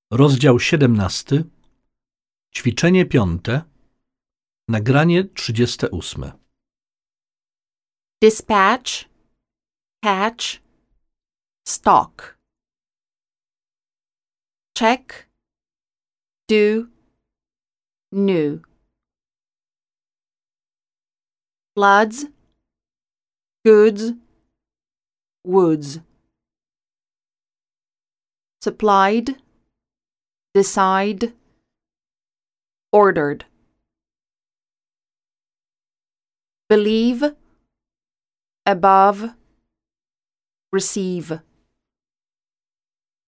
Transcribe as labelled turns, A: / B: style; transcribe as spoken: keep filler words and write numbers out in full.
A: Rozdział siedemnasty. Ćwiczenie piąte. Nagranie trzydzieste ósme.
B: Dispatch, catch, stock. Check, do, new. Floods, goods, woods. Supplied, decide, ordered. Believe, above, receive.